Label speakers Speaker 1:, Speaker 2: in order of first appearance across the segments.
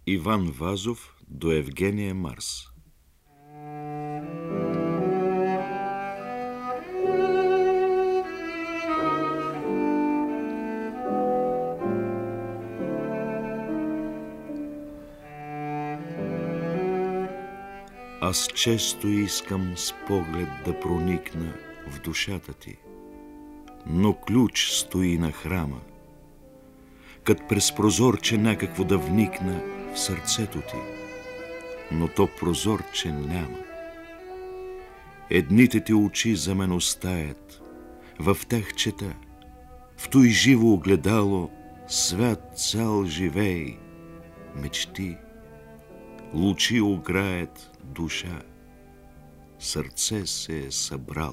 Speaker 1: Иван Вазов до Евгения Марс. Аз често искам с поглед да проникна в душата ти, но ключ стои на храма, кът през прозорче някакво да вникна в сърцето ти, но то прозорче няма. Едните ти очи за мен остаят, в тях чета, в той живо огледало, свят цял живей, мечти, лучи ограят душа, сърце се е събрало.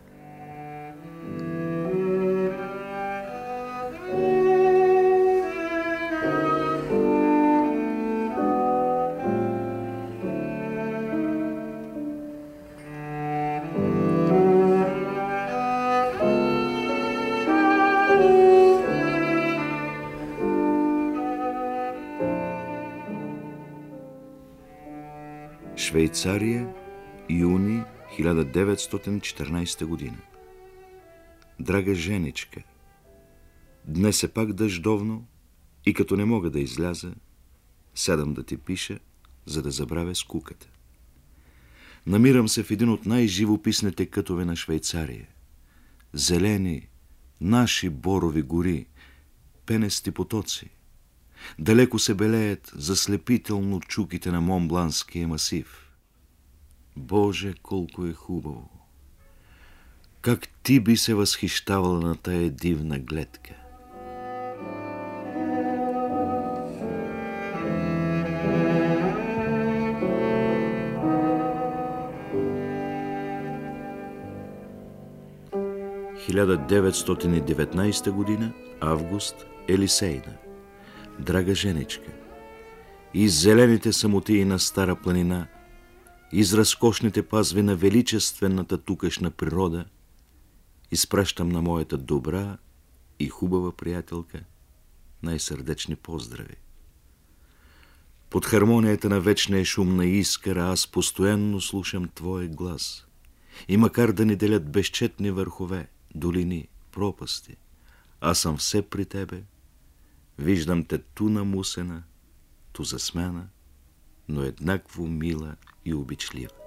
Speaker 1: Швейцария, юни 1914 година. Драга женичка, днес е пак дъждовно и като не мога да изляза, сядам да ти пиша, за да забравя скуката. Намирам се в един от най-живописните кътове на Швейцария. Зелени, наши борови гори, пенести потоци. Далеко се белеят заслепително чуките на Монбланския масив. Боже, колко е хубаво! Как ти би се възхищавала на тая дивна гледка! – 1919 година, август, Елисейна. Драга женичка, из зелените самотии на Стара планина, из разкошните пазви на величествената тукашна природа, изпращам на моята добра и хубава приятелка най-сърдечни поздрави. Под хармонията на вечния шум на искъра аз постоянно слушам твоя глас и макар да ни делят безчетни върхове, долини, пропасти, аз съм все при тебе. Виждам те ту намусена, ту засмяна, но еднакво мила и обичлива.